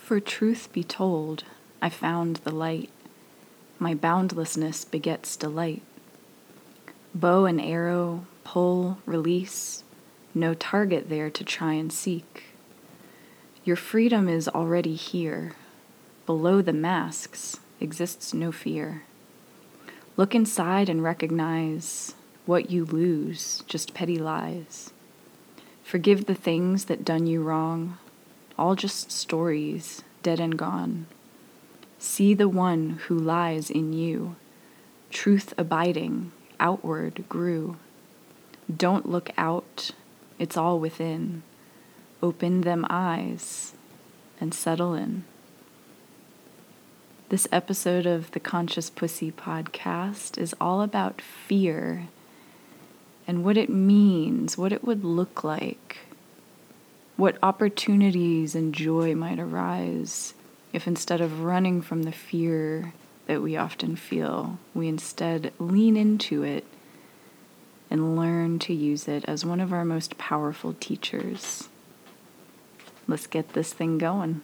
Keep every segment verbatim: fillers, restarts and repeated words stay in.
For truth be told, I found the light. My boundlessness begets delight. Bow and arrow, pull, release, no target there to try and seek. Your freedom is already here. Below the masks exists no fear. Look inside and recognize what you lose, just petty lies. Forgive the things that done you wrong, all just stories, dead and gone. See the one who lies in you, truth abiding, outward grew. Don't look out, it's all within. Open them eyes and settle in. This episode of the Conscious Pussy podcast is all about fear and what it means, what it would look like, what opportunities and joy might arise if instead of running from the fear that we often feel, we instead lean into it and learn to use it as one of our most powerful teachers. Let's get this thing going.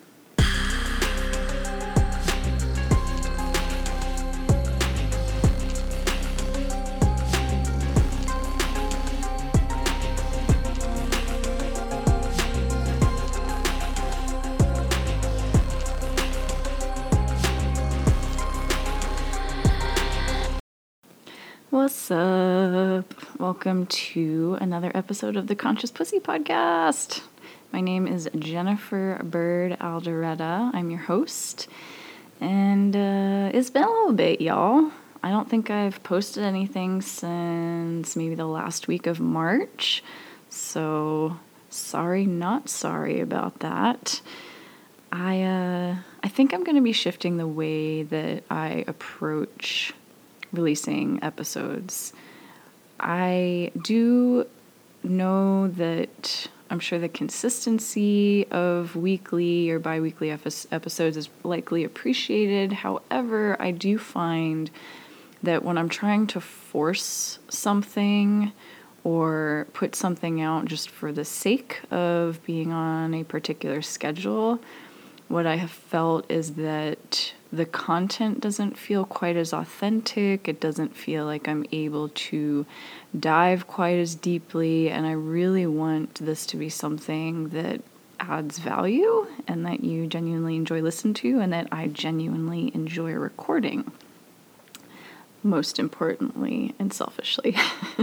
What's up? Welcome to another episode of the Conscious Pussy podcast. My name is Jennifer Bird Alderetta. I'm your host, and uh, it's been a little bit, y'all. I don't think I've posted anything since maybe the last week of March, so sorry, not sorry about that. I uh, I think I'm going to be shifting the way that I approach releasing episodes. I do know that I'm sure the consistency of weekly or bi-weekly episodes is likely appreciated. However, I do find that when I'm trying to force something or put something out just for the sake of being on a particular schedule, what I have felt is that the content doesn't feel quite as authentic. It doesn't feel like I'm able to dive quite as deeply, and I really want this to be something that adds value and that you genuinely enjoy listening to and that I genuinely enjoy recording, most importantly and selfishly.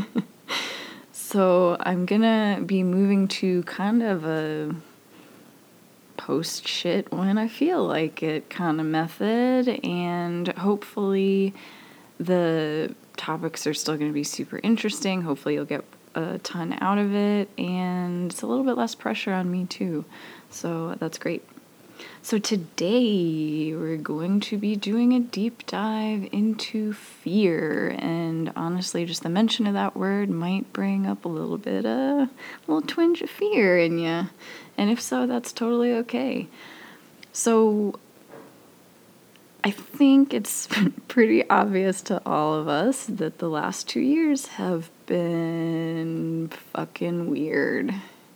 So I'm gonna be moving to kind of a post shit when I feel like it kind of method, and hopefully the topics are still going to be super interesting. Hopefully you'll get a ton out of it, and it's a little bit less pressure on me too, so that's great. So today we're going to be doing a deep dive into fear, and honestly just the mention of that word might bring up a little bit of a little twinge of fear in you, and if so, that's totally okay. So I think it's pretty obvious to all of us that the last two years have been fucking weird.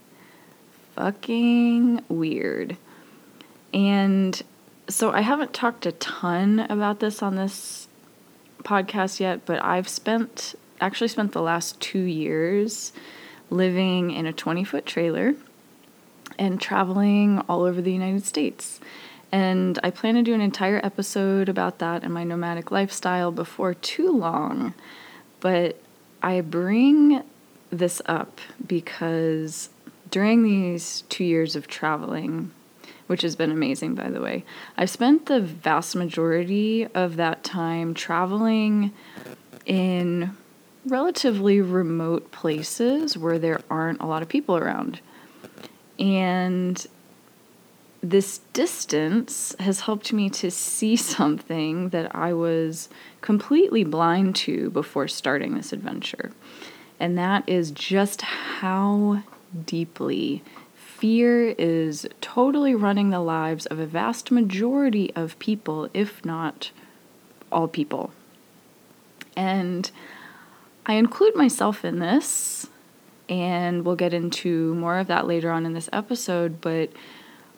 Fucking weird. And so I haven't talked a ton about this on this podcast yet, but I've spent, actually spent the last two years living in a twenty-foot trailer and traveling all over the United States. And I plan to do an entire episode about that and my nomadic lifestyle before too long. But I bring this up because during these two years of traveling, which has been amazing, by the way, I've spent the vast majority of that time traveling in relatively remote places where there aren't a lot of people around. And this distance has helped me to see something that I was completely blind to before starting this adventure. And that is just how deeply fear is totally running the lives of a vast majority of people, if not all people. And I include myself in this, and we'll get into more of that later on in this episode, but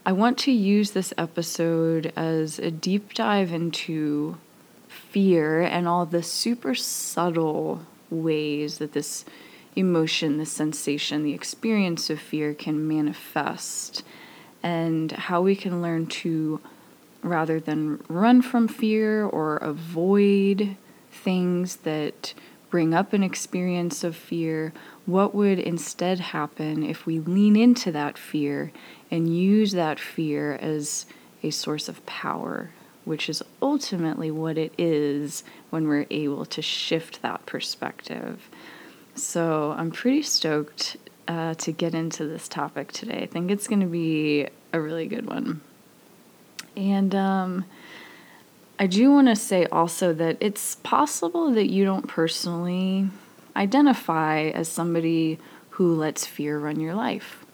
I want to use this episode as a deep dive into fear and all the super subtle ways that this emotion, this sensation, the experience of fear can manifest, and how we can learn to, rather than run from fear or avoid things that bring up an experience of fear, what would instead happen if we lean into that fear and use that fear as a source of power, which is ultimately what it is when we're able to shift that perspective. So I'm pretty stoked uh, to get into this topic today. I think it's going to be a really good one. And um, I do want to say also that it's possible that you don't personally identify as somebody who lets fear run your life.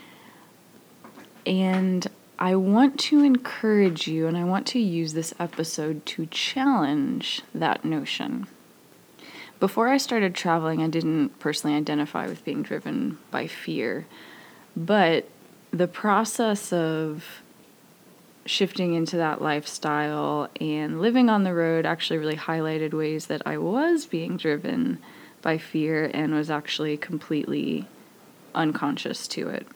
And I want to encourage you, and I want to use this episode to challenge that notion. Before I started traveling, I didn't personally identify with being driven by fear, but the process of shifting into that lifestyle and living on the road actually really highlighted ways that I was being driven by fear and was actually completely unconscious to it.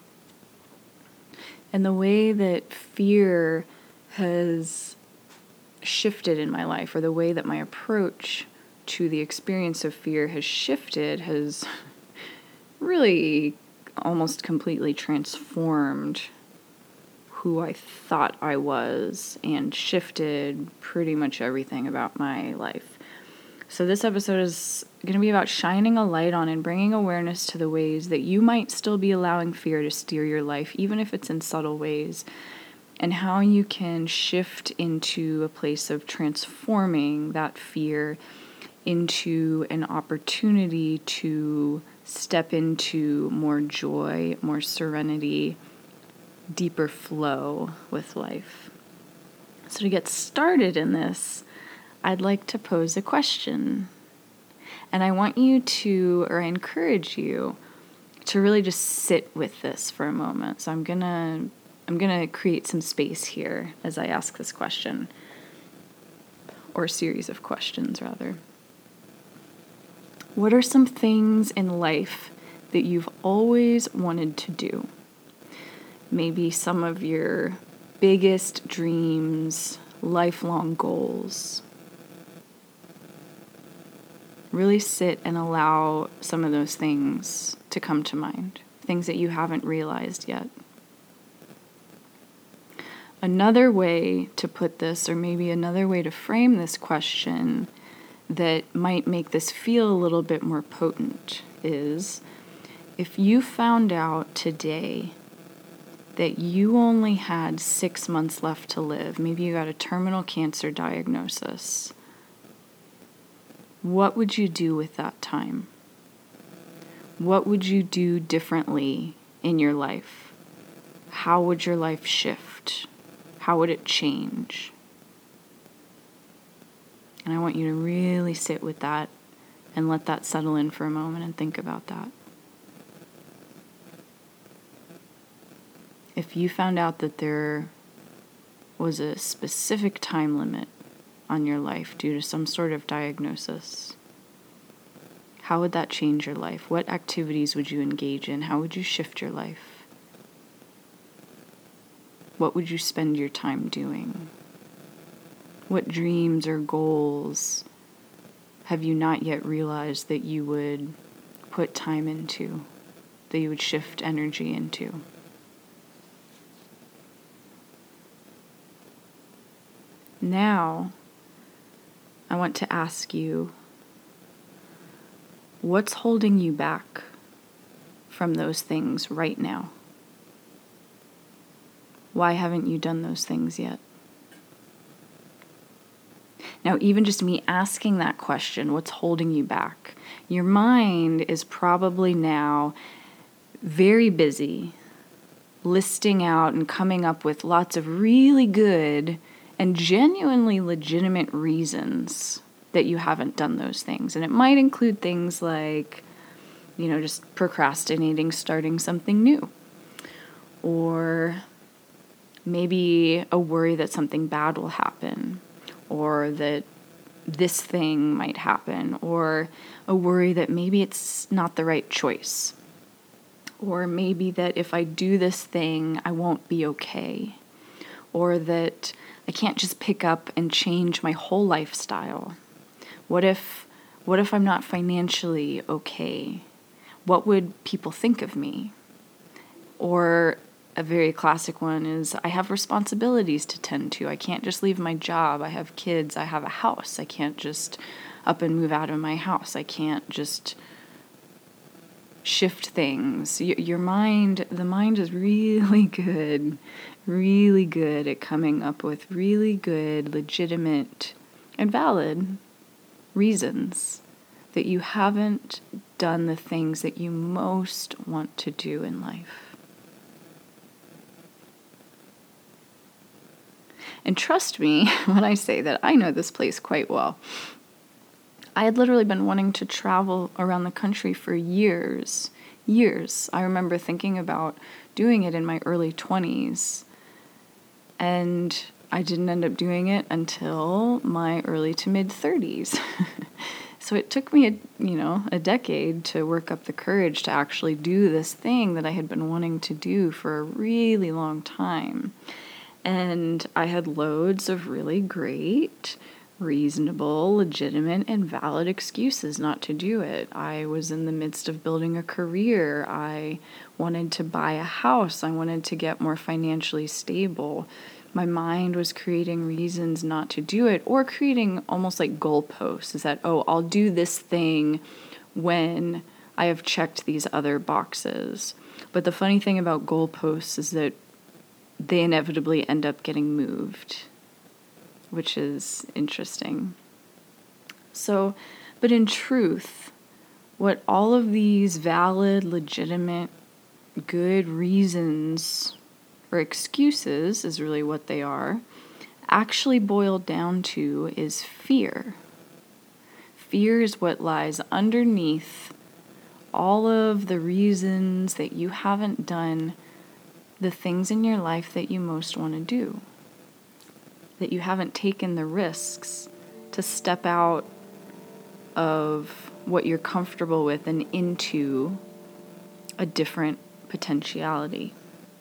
And the way that fear has shifted in my life, or the way that my approach to the experience of fear has shifted, has really almost completely transformed who I thought I was and shifted pretty much everything about my life. So this episode is going to be about shining a light on and bringing awareness to the ways that you might still be allowing fear to steer your life, even if it's in subtle ways, and how you can shift into a place of transforming that fear into an opportunity to step into more joy, more serenity, deeper flow with life. So to get started in this, I'd like to pose a question. And I want you to, or I encourage you, to really just sit with this for a moment. So I'm gonna I'm gonna create some space here as I ask this question, or a series of questions rather. What are some things in life that you've always wanted to do? Maybe some of your biggest dreams, lifelong goals. Really sit and allow some of those things to come to mind, things that you haven't realized yet. Another way to put this, or maybe another way to frame this question that might make this feel a little bit more potent, is if you found out today that you only had six months left to live, maybe you got a terminal cancer diagnosis, what would you do with that time? What would you do differently in your life? How would your life shift? How would it change? And I want you to really sit with that and let that settle in for a moment and think about that. If you found out that there was a specific time limit on your life due to some sort of diagnosis, how would that change your life? What activities would you engage in? How would you shift your life? What would you spend your time doing? What dreams or goals have you not yet realized that you would put time into, that you would shift energy into? Now, I want to ask you, what's holding you back from those things right now? Why haven't you done those things yet? Now, even just me asking that question, what's holding you back? Your mind is probably now very busy listing out and coming up with lots of really good and genuinely legitimate reasons that you haven't done those things. And it might include things like, you know, just procrastinating starting something new, or maybe a worry that something bad will happen, or that this thing might happen, or a worry that maybe it's not the right choice, or maybe that if I do this thing, I won't be okay, or that I can't just pick up and change my whole lifestyle. What if, what if I'm not financially okay? What would people think of me? Or a very classic one is, I have responsibilities to tend to. I can't just leave my job. I have kids. I have a house. I can't just up and move out of my house. I can't just shift things. Y- your mind, the mind is really good, really good at coming up with really good, legitimate, and valid reasons that you haven't done the things that you most want to do in life. And trust me when I say that I know this place quite well. I had literally been wanting to travel around the country for years, years. I remember thinking about doing it in my early twenties, and I didn't end up doing it until my early to mid thirties. So it took me, a, you know, a decade to work up the courage to actually do this thing that I had been wanting to do for a really long time. And I had loads of really great, reasonable, legitimate, and valid excuses not to do it. I was in the midst of building a career. I wanted to buy a house. I wanted to get more financially stable. My mind was creating reasons not to do it, or creating almost like goalposts. Is that, oh, I'll do this thing when I have checked these other boxes. But the funny thing about goalposts is that they inevitably end up getting moved, which is interesting. So, but in truth, what all of these valid, legitimate, good reasons or excuses is really what they are, actually boiled down to is fear. Fear is what lies underneath all of the reasons that you haven't done the things in your life that you most want to do, that you haven't taken the risks to step out of what you're comfortable with and into a different potentiality.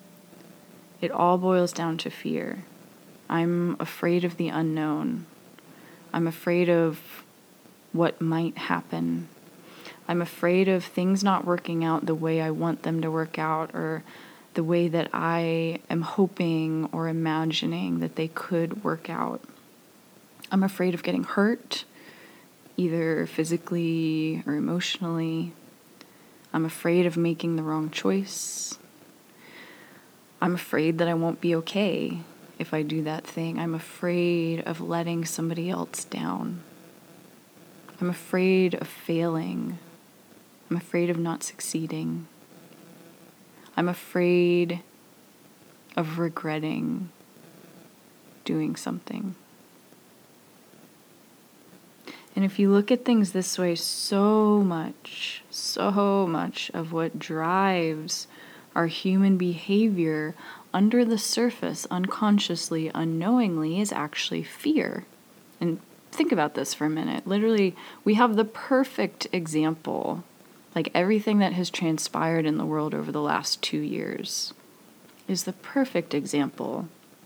It all boils down to fear. I'm afraid of the unknown. I'm afraid of what might happen. I'm afraid of things not working out the way I want them to work out, or the way that I am hoping or imagining that they could work out. I'm afraid of getting hurt, either physically or emotionally. I'm afraid of making the wrong choice. I'm afraid that I won't be okay if I do that thing. I'm afraid of letting somebody else down. I'm afraid of failing. I'm afraid of not succeeding. I'm afraid of regretting doing something. And if you look at things this way, so much, so much of what drives our human behavior under the surface, unconsciously, unknowingly, is actually fear. And think about this for a minute. Literally, we have the perfect example. Like everything that has transpired in the world over the last two years is the perfect example.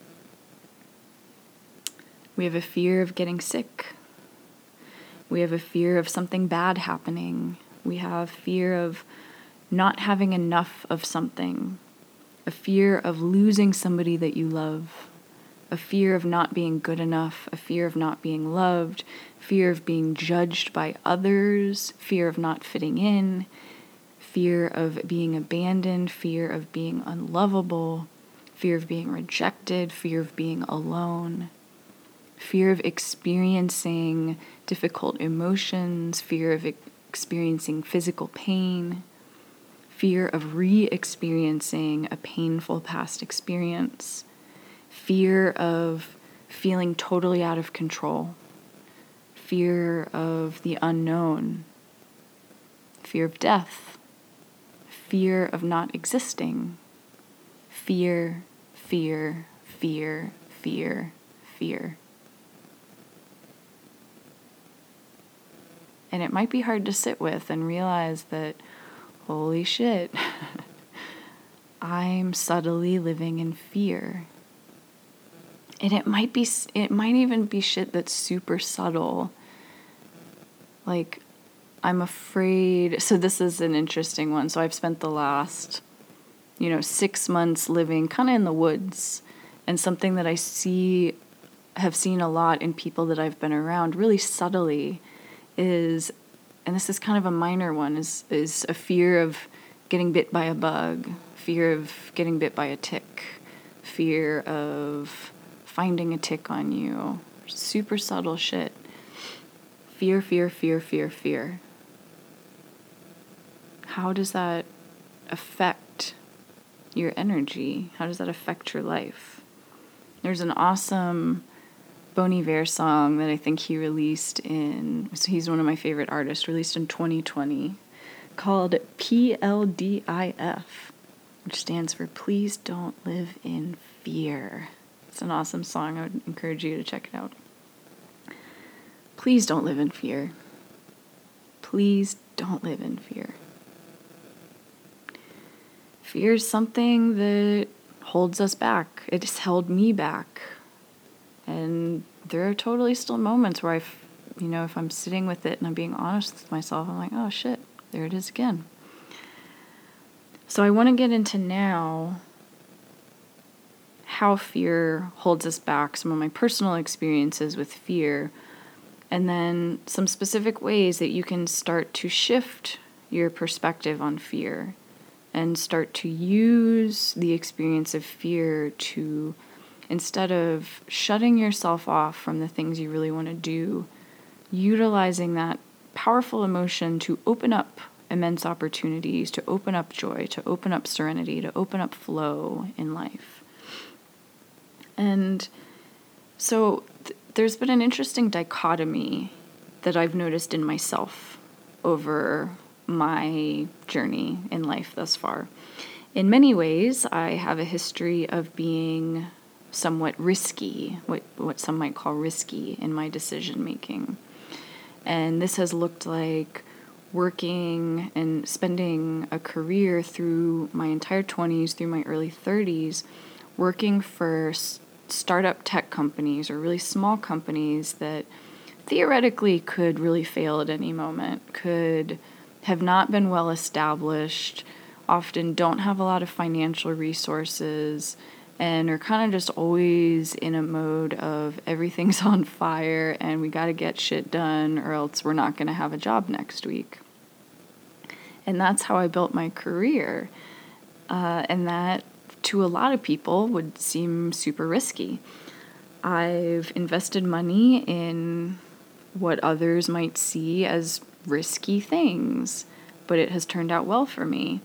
We have a fear of getting sick. We have a fear of something bad happening. We have fear of not having enough of something. A fear of losing somebody that you love. A fear of not being good enough. A fear of not being loved. Fear of being judged by others. Fear of not fitting in. Fear of being abandoned. Fear of being unlovable. Fear of being rejected. Fear of being alone. Fear of experiencing difficult emotions. Fear of experiencing physical pain. Fear of re-experiencing a painful past experience. Fear of feeling totally out of control. Fear of the unknown. Fear of death. Fear of not existing. Fear, fear, fear, fear, fear. And it might be hard to sit with and realize that, holy shit, I'm subtly living in fear. And it might be, it might even be shit that's super subtle. Like, I'm afraid, so this is an interesting one. So I've spent the last, you know, six months living kind of in the woods. And something that I see, have seen a lot in people that I've been around really subtly is, and this is kind of a minor one, is, is a fear of getting bit by a bug, fear of getting bit by a tick, fear of finding a tick on you. Super subtle shit. Fear, fear, fear, fear, fear. How does that affect your energy? How does that affect your life? There's an awesome Bon Iver song that I think he released in, so he's one of my favorite artists, released in twenty twenty, called P L D I F, which stands for Please Don't Live in Fear. It's an awesome song. I would encourage you to check it out. Please don't live in fear. Please don't live in fear. Fear is something that holds us back. It has held me back. And there are totally still moments where I, you know, if I'm sitting with it and I'm being honest with myself, I'm like, oh shit, there it is again. So I want to get into now how fear holds us back, some of my personal experiences with fear, and then some specific ways that you can start to shift your perspective on fear and start to use the experience of fear to, instead of shutting yourself off from the things you really want to do, utilizing that powerful emotion to open up immense opportunities, to open up joy, to open up serenity, to open up flow in life. And so th- there's been an interesting dichotomy that I've noticed in myself over my journey in life thus far. In many ways, I have a history of being somewhat risky, what, what some might call risky in my decision making. And this has looked like working and spending a career through my entire twenties, through my early thirties, working for s- startup tech companies or really small companies that theoretically could really fail at any moment, could have not been well established, often don't have a lot of financial resources, and are kind of just always in a mode of everything's on fire and we got to get shit done or else we're not going to have a job next week. And that's how I built my career. Uh, and that, to a lot of people, would seem super risky. I've invested money in what others might see as risky things, but it has turned out well for me.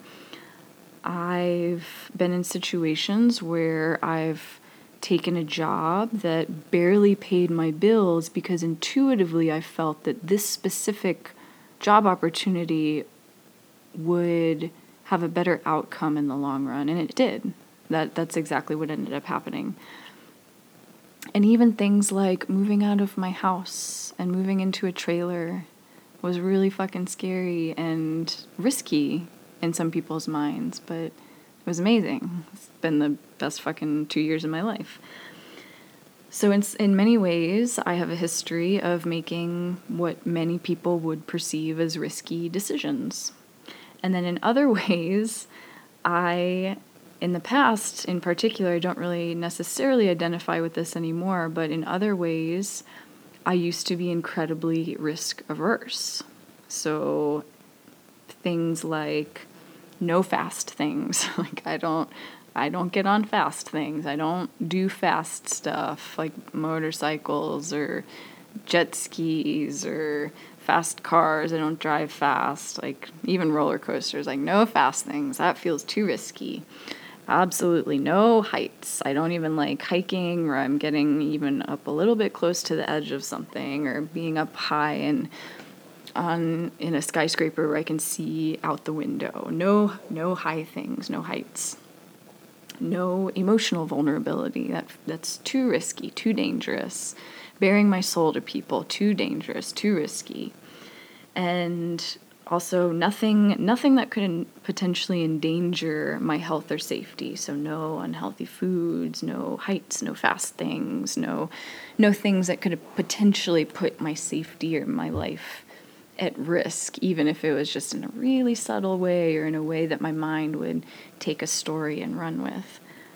I've been in situations where I've taken a job that barely paid my bills because intuitively I felt that this specific job opportunity would have a better outcome in the long run, and it did. That that's exactly what ended up happening. And even things like moving out of my house and moving into a trailer was really fucking scary and risky in some people's minds, but it was amazing. It's been the best fucking two years of my life. So in, in many ways, I have a history of making what many people would perceive as risky decisions. And then in other ways, I, in the past in particular, I don't really necessarily identify with this anymore, but in other ways, I used to be incredibly risk averse. So things like no fast things. Like I don't, I don't get on fast things. I don't do fast stuff like motorcycles or jet skis or fast cars. I don't drive fast. Like even roller coasters. Like no fast things. That feels too risky. Absolutely no heights. I don't even like hiking where I'm getting even up a little bit close to the edge of something or being up high and on in a skyscraper where I can see out the window. No, no high things, no heights. no emotional vulnerability. That that's too risky, too dangerous. Bearing my soul to people, too dangerous, too risky. And also nothing nothing that could potentially endanger my health or safety. So no unhealthy foods, no heights, no fast things, no no things that could potentially put my safety or my life at risk, even if it was just in a really subtle way or in a way that my mind would take a story and run with.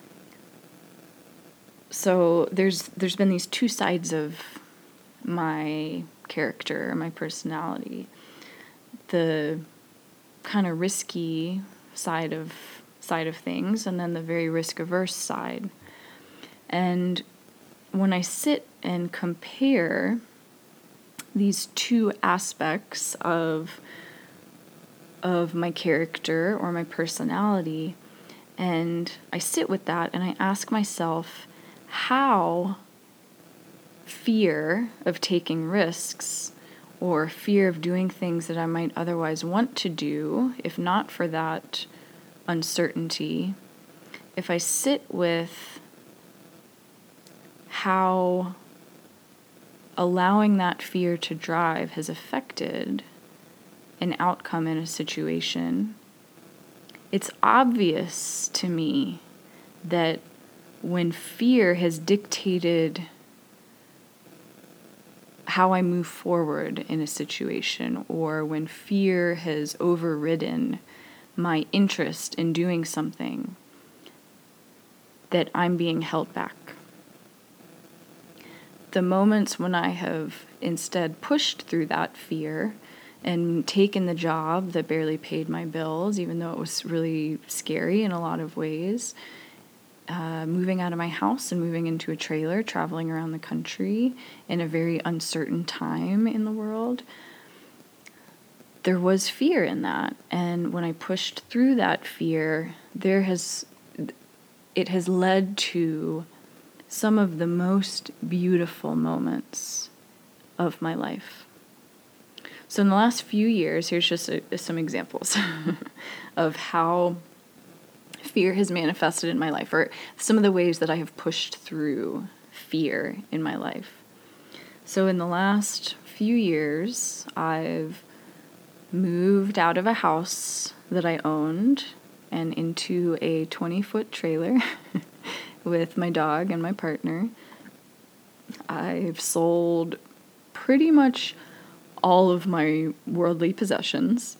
So there's there's been these two sides of my character, my personality. The kind of risky side of side of things, and then the very risk averse side. And when I sit and compare these two aspects of of my character or my personality, and I sit with that and I ask myself how fear of taking risks or fear of doing things that I might otherwise want to do, if not for that uncertainty, if I sit with how allowing that fear to drive has affected an outcome in a situation, it's obvious to me that when fear has dictated how I move forward in a situation, or when fear has overridden my interest in doing something, that I'm being held back. The moments when I have instead pushed through that fear and taken the job that barely paid my bills, even though it was really scary in a lot of ways, Uh, moving out of my house and moving into a trailer, traveling around the country in a very uncertain time in the world, there was fear in that. And when I pushed through that fear, there has it has led to some of the most beautiful moments of my life. So in the last few years, here's just a, some examples of how fear has manifested in my life, or some of the ways that I have pushed through fear in my life. So in the last few years, I've moved out of a house that I owned and into a twenty-foot trailer with my dog and my partner. I've sold pretty much all of my worldly possessions.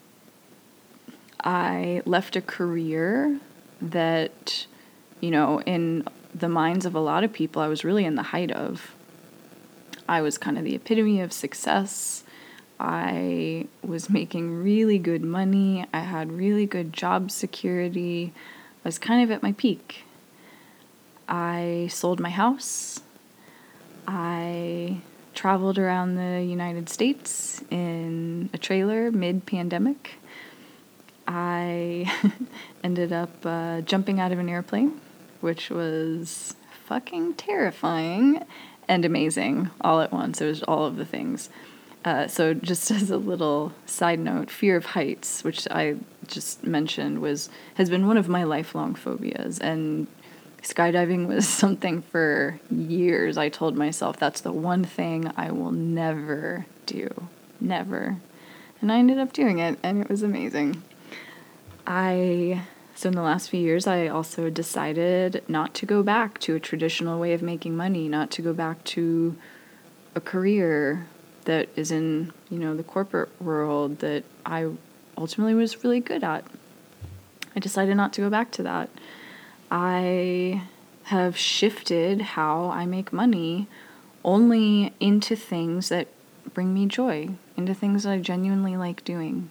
I left a career that, you know, in the minds of a lot of people, I was really in the height of. I was kind of the epitome of success. I was making really good money. I had really good job security. I was kind of at my peak. I sold my house. I traveled around the United States in a trailer mid-pandemic. I ended up uh, jumping out of an airplane, which was fucking terrifying and amazing all at once. It was all of the things. Uh, so just as a little side note, fear of heights, which I just mentioned, was has been one of my lifelong phobias. And skydiving was something for years. I told myself that's the one thing I will never do. Never. And I ended up doing it, and it was amazing. I, so in the last few years, I also decided not to go back to a traditional way of making money, not to go back to a career that is in, you know, the corporate world that I ultimately was really good at. I decided not to go back to that. I have shifted how I make money only into things that bring me joy, into things that I genuinely like doing.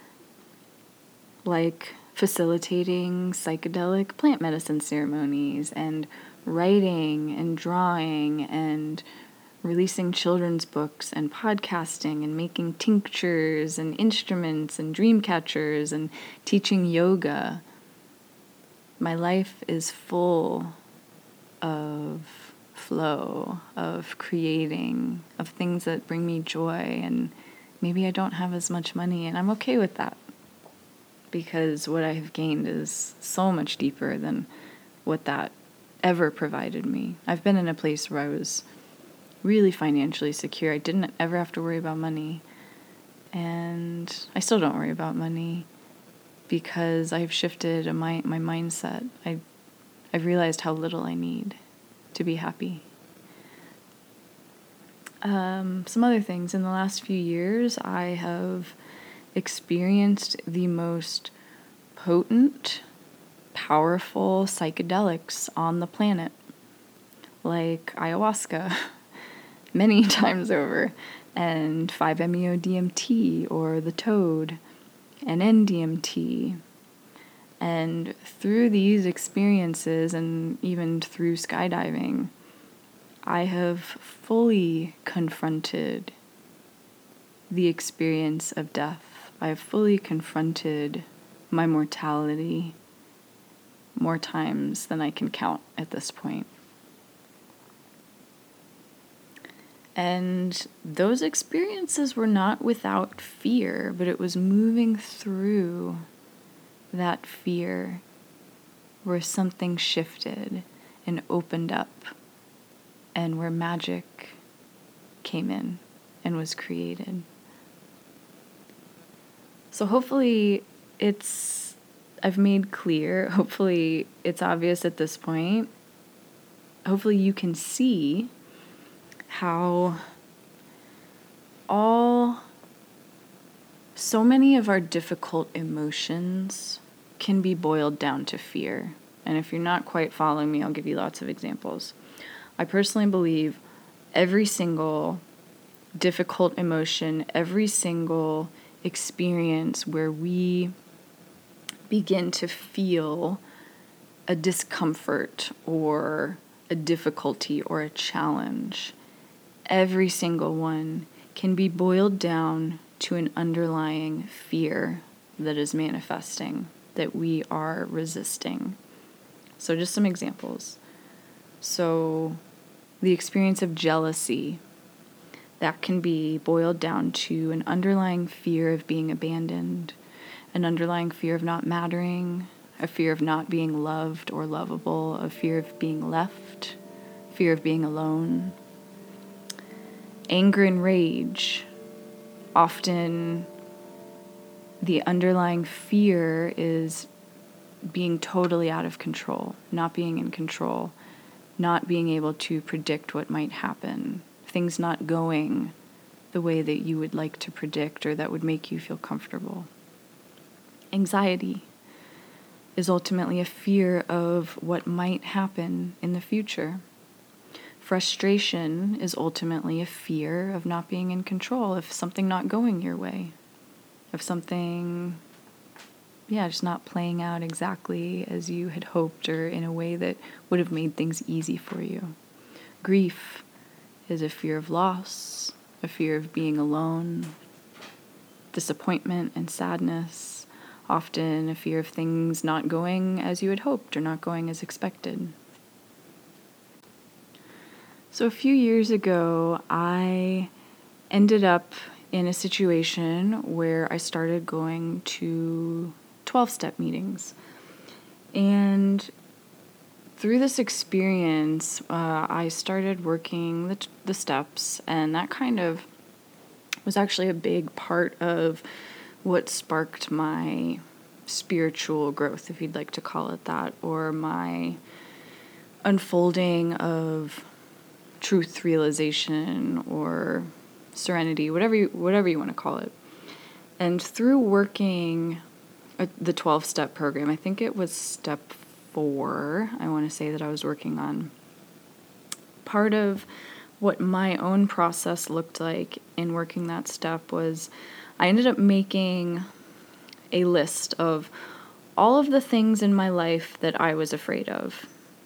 Like facilitating psychedelic plant medicine ceremonies and writing and drawing and releasing children's books and podcasting and making tinctures and instruments and dream catchers and teaching yoga. My life is full of flow, of creating, of things that bring me joy, and maybe I don't have as much money, and I'm okay with that. Because what I have gained is so much deeper than what that ever provided me. I've been in a place where I was really financially secure. I didn't ever have to worry about money. And I still don't worry about money because I've shifted a my, my mindset. I, I've realized how little I need to be happy. Um, some other things. In the last few years, I have experienced the most potent, powerful psychedelics on the planet, like ayahuasca, many times over, and five meo D M T, or the toad, and N D M T. And through these experiences, and even through skydiving, I have fully confronted the experience of death. I have fully confronted my mortality more times than I can count at this point. And those experiences were not without fear, but it was moving through that fear where something shifted and opened up, and where magic came in and was created. So hopefully it's, I've made clear, hopefully it's obvious at this point. Hopefully you can see how all, so many of our difficult emotions can be boiled down to fear. And if you're not quite following me, I'll give you lots of examples. I personally believe every single difficult emotion, every single experience where we begin to feel a discomfort or a difficulty or a challenge, every single one can be boiled down to an underlying fear that is manifesting, that we are resisting. So just some examples. So the experience of jealousy, that can be boiled down to an underlying fear of being abandoned, an underlying fear of not mattering, a fear of not being loved or lovable, a fear of being left, fear of being alone. Anger and rage, often the underlying fear is being totally out of control, not being in control, not being able to predict what might happen, things not going the way that you would like to predict or that would make you feel comfortable. Anxiety is ultimately a fear of what might happen in the future. Frustration is ultimately a fear of not being in control, of something not going your way, of something, yeah, just not playing out exactly as you had hoped or in a way that would have made things easy for you. Grief is a fear of loss, a fear of being alone. Disappointment and sadness, often a fear of things not going as you had hoped or not going as expected. So a few years ago, I ended up in a situation where I started going to twelve-step meetings. And through this experience, uh, I started working the, t- the steps, and that kind of was actually a big part of what sparked my spiritual growth, if you'd like to call it that, or my unfolding of truth realization or serenity, whatever you, whatever you want to call it. And through working at the twelve-step program, I think it was step four, I want to say that I was working on, part of what my own process looked like in working that step was I ended up making a list of all of the things in my life that I was afraid of.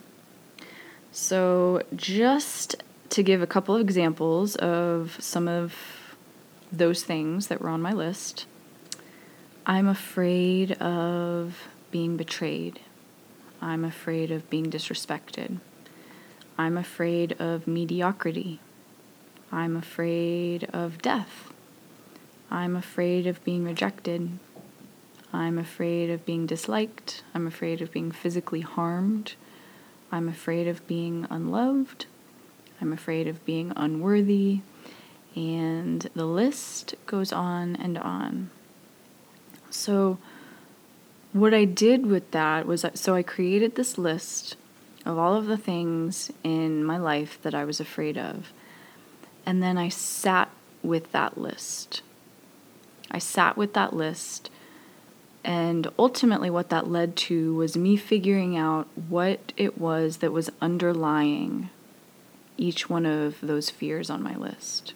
So just to give a couple of examples of some of those things that were on my list, I'm afraid of being betrayed. I'm afraid of being disrespected. I'm afraid of mediocrity. I'm afraid of death. I'm afraid of being rejected. I'm afraid of being disliked. I'm afraid of being physically harmed. I'm afraid of being unloved. I'm afraid of being unworthy. And the list goes on and on. So what I did with that was, so I created this list of all of the things in my life that I was afraid of. And then I sat with that list. I sat with that list. And ultimately what that led to was me figuring out what it was that was underlying each one of those fears on my list.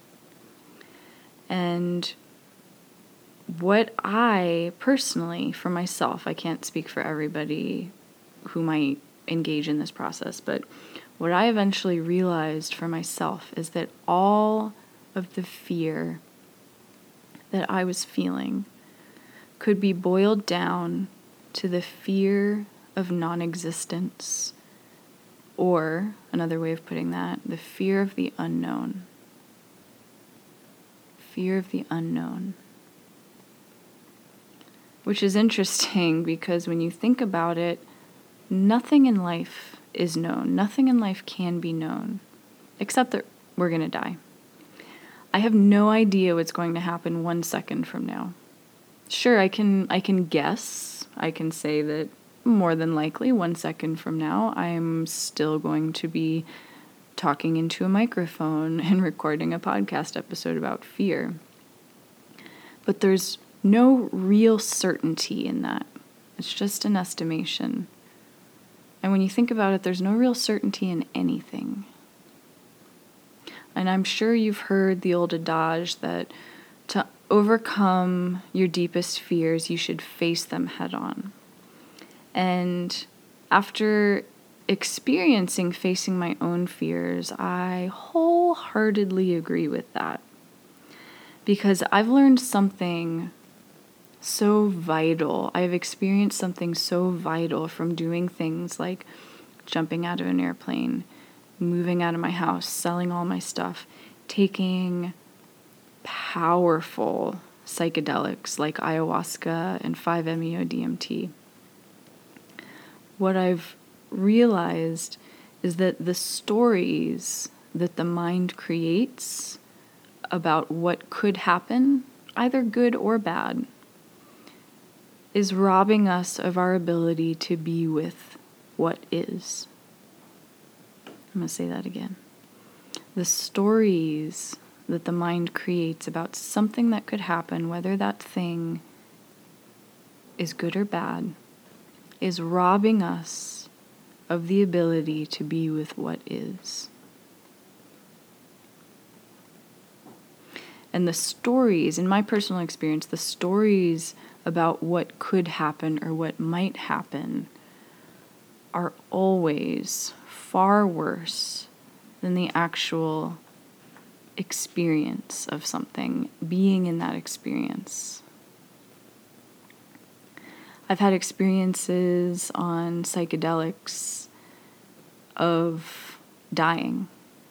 And what I personally, for myself, I can't speak for everybody who might engage in this process, but what I eventually realized for myself is that all of the fear that I was feeling could be boiled down to the fear of non-existence, or another way of putting that, the fear of the unknown. Fear of the unknown. Which is interesting because when you think about it, nothing in life is known. Nothing in life can be known, except that we're going to die. I have no idea what's going to happen one second from now. Sure, I can I can guess. I can say that more than likely one second from now, I'm still going to be talking into a microphone and recording a podcast episode about fear. But there's no real certainty in that. It's just an estimation. And when you think about it, there's no real certainty in anything. And I'm sure you've heard the old adage that to overcome your deepest fears, you should face them head on. And after experiencing facing my own fears, I wholeheartedly agree with that. Because I've learned something so vital. I've experienced something so vital from doing things like jumping out of an airplane, moving out of my house, selling all my stuff, taking powerful psychedelics like ayahuasca and five meo D M T. What I've realized is that the stories that the mind creates about what could happen, either good or bad, is robbing us of our ability to be with what is. I'm going to say that again. The stories that the mind creates about something that could happen, whether that thing is good or bad, is robbing us of the ability to be with what is. And the stories, in my personal experience, the stories about what could happen or what might happen are always far worse than the actual experience of something, being in that experience. I've had experiences on psychedelics of dying.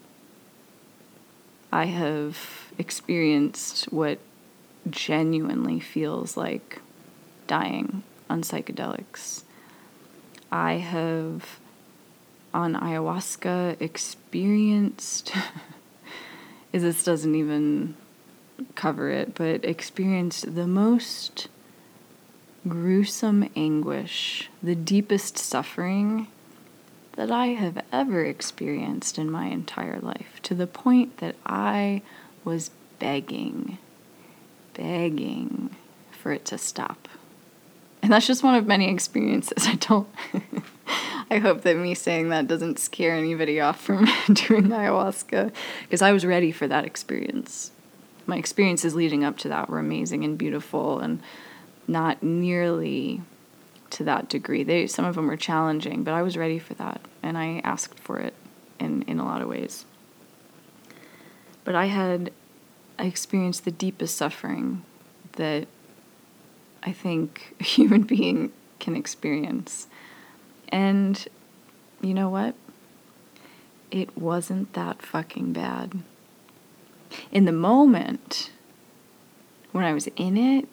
I have experienced what genuinely feels like dying on psychedelics. I have, on ayahuasca, experienced, this doesn't even cover it, but experienced the most gruesome anguish, the deepest suffering that I have ever experienced in my entire life, to the point that I was begging, begging for it to stop. And that's just one of many experiences. I don't, I hope that me saying that doesn't scare anybody off from doing ayahuasca, because I was ready for that experience. My experiences leading up to that were amazing and beautiful, and not nearly to that degree. They, some of them were challenging, but I was ready for that, and I asked for it in, in a lot of ways. But I had, I experienced the deepest suffering that I think a human being can experience. And you know what? It wasn't that fucking bad. In the moment, when I was in it,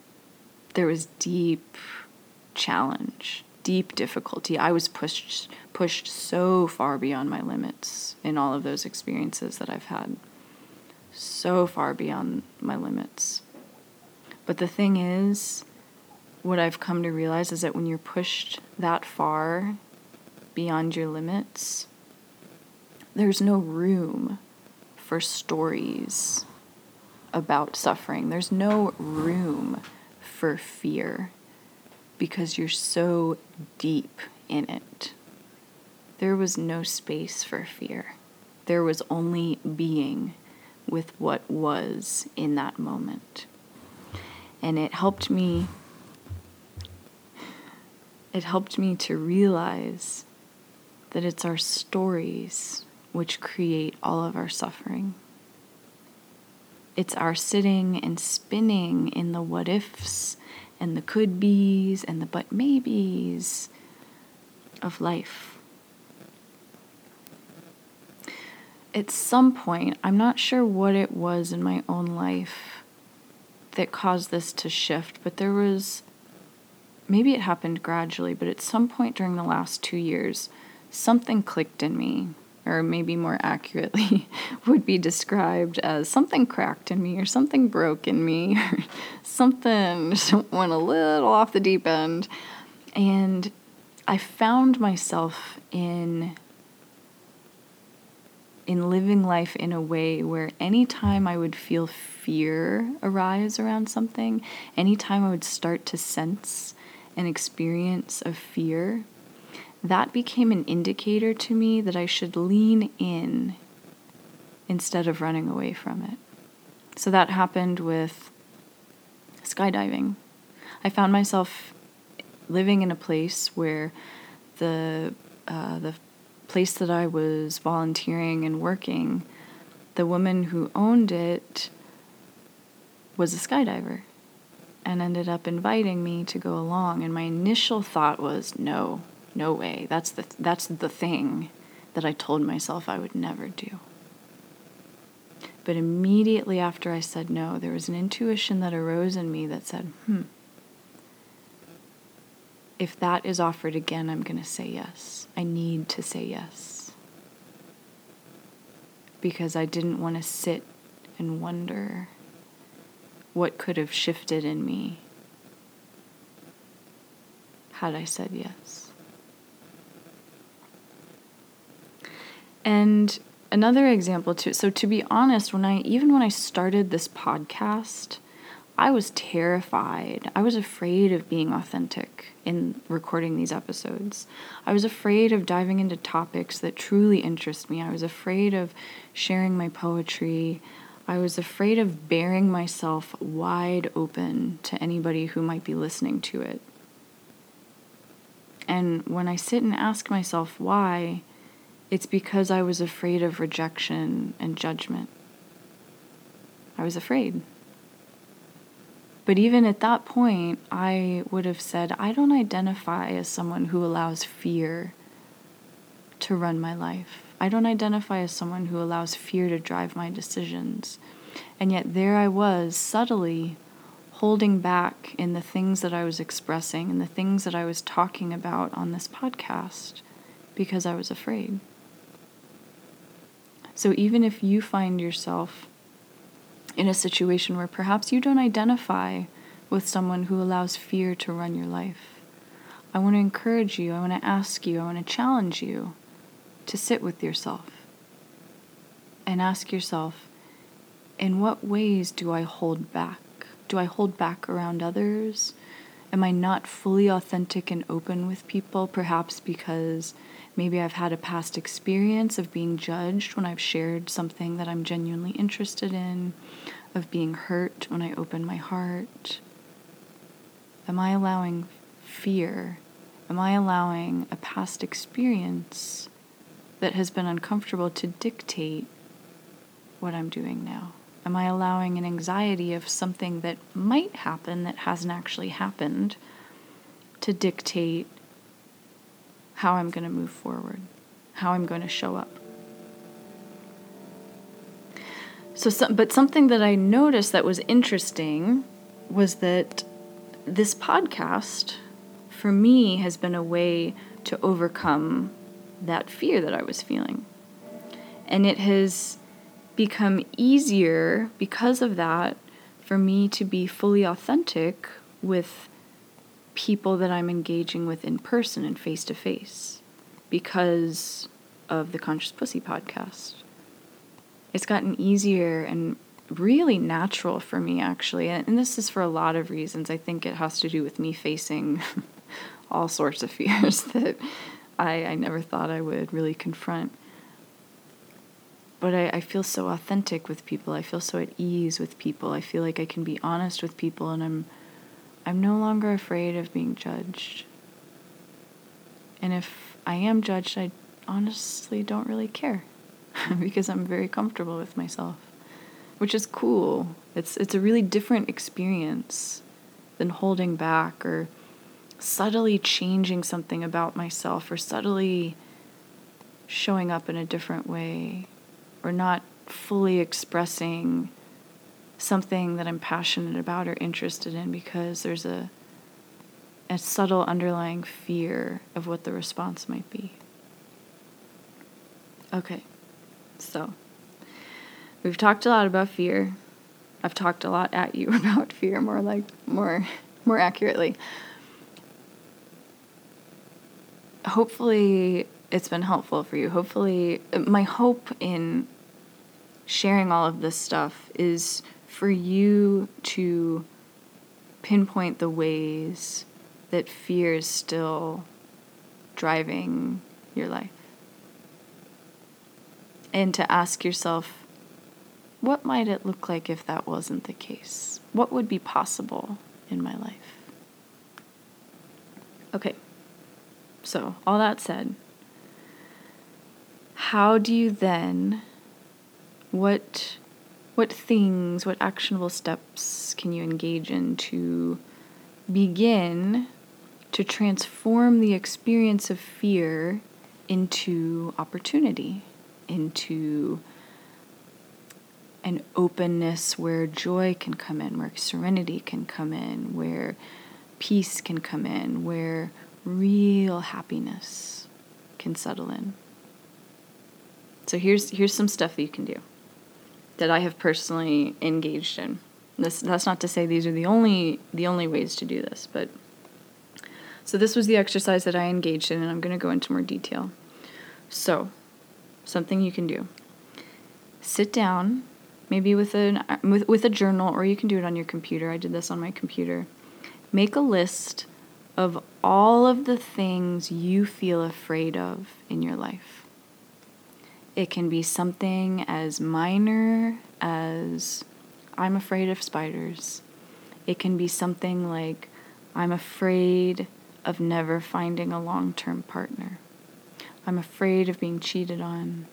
there was deep challenge, deep difficulty. I was pushed pushed so far beyond my limits in all of those experiences that I've had. So far beyond my limits. But the thing is, what I've come to realize is that when you're pushed that far beyond your limits, there's no room for stories about suffering. There's no room for fear because you're so deep in it. There was no space for fear. There was only being with what was in that moment. And it helped me it helped me to realize that it's our stories which create all of our suffering. It's our sitting and spinning in the what ifs and the could be's and the but maybes of life. At some point, I'm not sure what it was in my own life that caused this to shift, but there was, maybe it happened gradually, but at some point during the last two years, something clicked in me, or maybe more accurately would be described as something cracked in me, or something broke in me, or something just went a little off the deep end. And I found myself in in living life in a way where anytime I would feel fear arise around something, anytime I would start to sense an experience of fear, that became an indicator to me that I should lean in instead of running away from it. So that happened with skydiving. I found myself living in a place where the uh, the place that I was volunteering and working, the woman who owned it was a skydiver and ended up inviting me to go along. And my initial thought was, no, no way. That's the that's the thing that I told myself I would never do. But immediately after I said no, there was an intuition that arose in me that said, hmm, if that is offered again, I'm going to say yes. I need to say yes. Because I didn't want to sit and wonder what could have shifted in me had I said yes. And another example too, so to be honest, when I even when I started this podcast, I was terrified. I was afraid of being authentic in recording these episodes. I was afraid of diving into topics that truly interest me. I was afraid of sharing my poetry. I was afraid of bearing myself wide open to anybody who might be listening to it. And when I sit and ask myself why, it's because I was afraid of rejection and judgment. I was afraid. But even at that point, I would have said, I don't identify as someone who allows fear to run my life. I don't identify as someone who allows fear to drive my decisions. And yet there I was, subtly holding back in the things that I was expressing and the things that I was talking about on this podcast because I was afraid. So even if you find yourself in a situation where perhaps you don't identify with someone who allows fear to run your life, I want to encourage you, I want to ask you, I want to challenge you to sit with yourself and ask yourself, in what ways do I hold back? Do I hold back around others? Am I not fully authentic and open with people, perhaps because maybe I've had a past experience of being judged when I've shared something that I'm genuinely interested in, of being hurt when I open my heart? Am I allowing fear? Am I allowing a past experience that has been uncomfortable to dictate what I'm doing now? Am I allowing an anxiety of something that might happen that hasn't actually happened to dictate how I'm going to move forward, how I'm going to show up? So, some, but something that I noticed that was interesting was that this podcast, for me, has been a way to overcome that fear that I was feeling. And it has become easier because of that for me to be fully authentic with people that I'm engaging with in person and face to face because of the Conscious Pussy podcast. It's gotten easier and really natural for me, actually. And this is for a lot of reasons. I think it has to do with me facing all sorts of fears that I, I never thought I would really confront. But I, I feel so authentic with people. I feel so at ease with people. I feel like I can be honest with people, and I'm I'm no longer afraid of being judged. And if I am judged, I honestly don't really care because I'm very comfortable with myself, which is cool. It's it's a really different experience than holding back or subtly changing something about myself or subtly showing up in a different way or not fully expressing something that I'm passionate about or interested in because there's a a subtle underlying fear of what the response might be. Okay, so we've talked a lot about fear. I've talked a lot at you about fear, more like more more accurately. Hopefully it's been helpful for you. Hopefully, my hope in sharing all of this stuff is for you to pinpoint the ways that fear is still driving your life. And to ask yourself, what might it look like if that wasn't the case? What would be possible in my life? Okay, so all that said, how do you then, what what things, what actionable steps can you engage in to begin to transform the experience of fear into opportunity, into an openness where joy can come in, where serenity can come in, where peace can come in, where real happiness can settle in? So here's here's some stuff that you can do that I have personally engaged in. This that's not to say these are the only the only ways to do this, but so this was the exercise that I engaged in, and I'm going to go into more detail. So, something you can do. Sit down, maybe with an with, with a journal, or you can do it on your computer. I did this on my computer. Make a list of all of the things you feel afraid of in your life. It can be something as minor as I'm afraid of spiders. It can be something like I'm afraid of never finding a long-term partner. I'm afraid of being cheated on.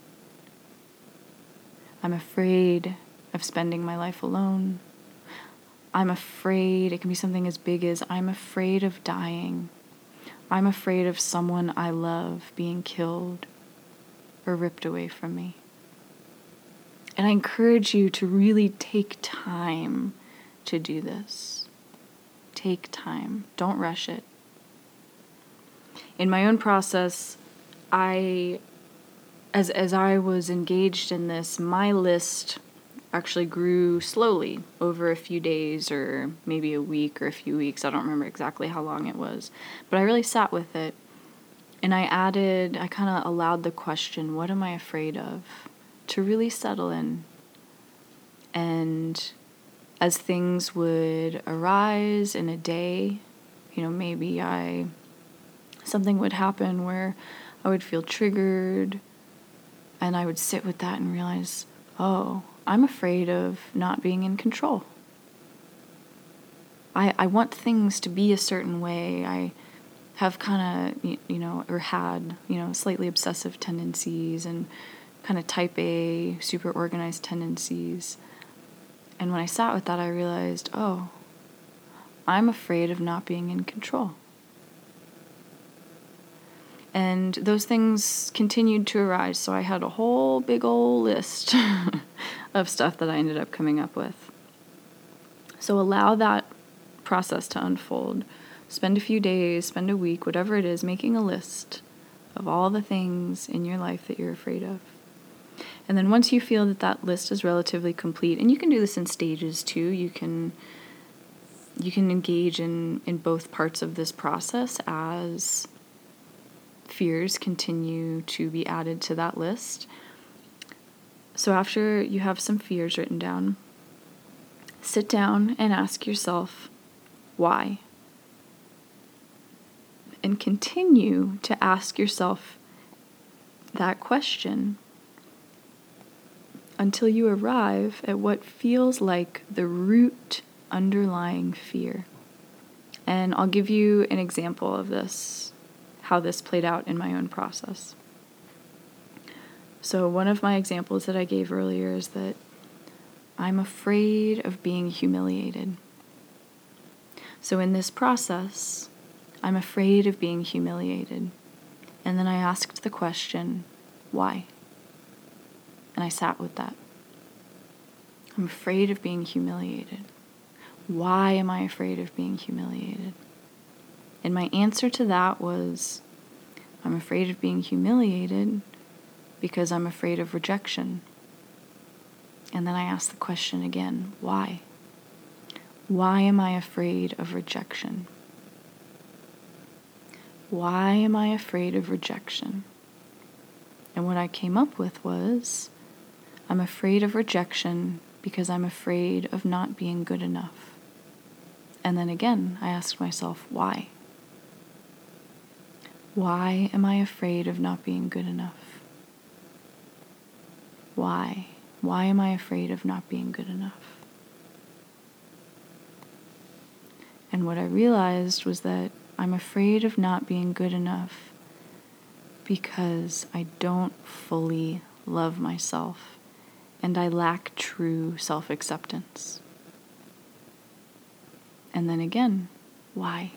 I'm afraid of spending my life alone. I'm afraid, it can be something as big as I'm afraid of dying. I'm afraid of someone I love being killed or ripped away from me. And I encourage you to really take time to do this. Take time. Don't rush it. In my own process, I, as as I was engaged in this, my list actually grew slowly over a few days or maybe a week or a few weeks. I don't remember exactly how long it was. But I really sat with it. And I added, I kind of allowed the question, what am I afraid of, to really settle in. And as things would arise in a day, you know, maybe I, something would happen where I would feel triggered, and I would sit with that and realize, oh, I'm afraid of not being in control. I, I want things to be a certain way. I have kind of, you know, or had, you know, slightly obsessive tendencies and kind of type A, super organized tendencies. And when I sat with that, I realized, oh, I'm afraid of not being in control. And those things continued to arise, so I had a whole big old list of stuff that I ended up coming up with. So allow that process to unfold. Spend a few days, spend a week, whatever it is, making a list of all the things in your life that you're afraid of. And then once you feel that that list is relatively complete, and you can do this in stages too, you can you can engage in, in both parts of this process as fears continue to be added to that list. So after you have some fears written down, sit down and ask yourself, why? And continue to ask yourself that question until you arrive at what feels like the root underlying fear. And I'll give you an example of this, how this played out in my own process. So one of my examples that I gave earlier is that I'm afraid of being humiliated. So in this process, I'm afraid of being humiliated. And then I asked the question, why? And I sat with that. I'm afraid of being humiliated. Why am I afraid of being humiliated? And my answer to that was, I'm afraid of being humiliated because I'm afraid of rejection. And then I asked the question again, why? Why am I afraid of rejection? Why am I afraid of rejection? And what I came up with was, I'm afraid of rejection because I'm afraid of not being good enough. And then again, I asked myself, why? Why am I afraid of not being good enough? Why? Why am I afraid of not being good enough? And what I realized was that I'm afraid of not being good enough because I don't fully love myself and I lack true self-acceptance. And then again, why?